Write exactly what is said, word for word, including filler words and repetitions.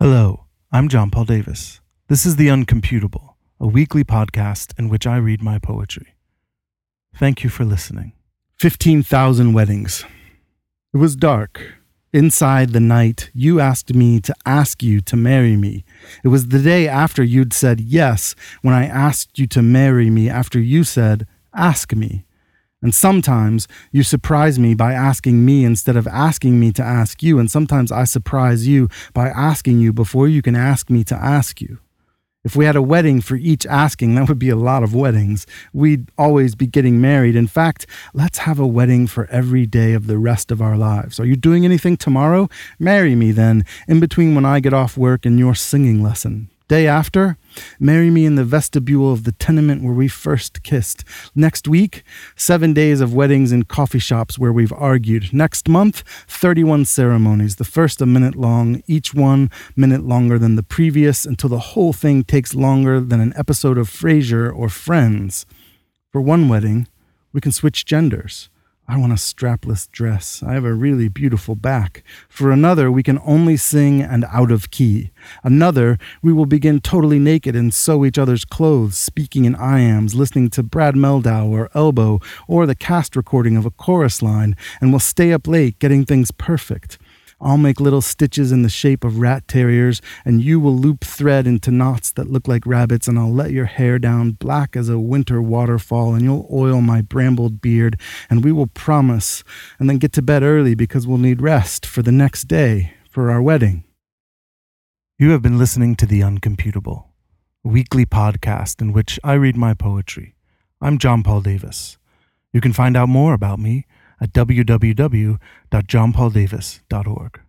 Hello, I'm John Paul Davis. This is The Uncomputable, a weekly podcast in which I read my poetry. Thank you for listening. fifteen thousand weddings. It was dark. Inside the night, you asked me to ask you to marry me. It was the day after you'd said yes when I asked you to marry me after you said, ask me. And sometimes you surprise me by asking me instead of asking me to ask you, and sometimes I surprise you by asking you before you can ask me to ask you. If we had a wedding for each asking, that would be a lot of weddings. We'd always be getting married. In fact, let's have a wedding for every day of the rest of our lives. Are you doing anything tomorrow? Marry me then, in between when I get off work and your singing lesson. Day after, marry me in the vestibule of the tenement where we first kissed. Next week, seven days of weddings in coffee shops where we've argued. Next month, thirty-one ceremonies, the first a minute long, each one minute longer than the previous, until the whole thing takes longer than an episode of Frasier or Friends. For one wedding, we can switch genders. I want a strapless dress. I have a really beautiful back. For another, we can only sing and out of key. Another, we will begin totally naked and sew each other's clothes, speaking in iams, listening to Brad Mehldau or Elbow, or the cast recording of a chorus line, and we'll stay up late getting things perfect. I'll make little stitches in the shape of rat terriers, and you will loop thread into knots that look like rabbits, and I'll let your hair down black as a winter waterfall, and you'll oil my brambled beard, and we will promise, and then get to bed early because we'll need rest for the next day, for our wedding. You have been listening to The Uncomputable, a weekly podcast in which I read my poetry. I'm John Paul Davis. You can find out more about me at w w w dot john paul davis dot org.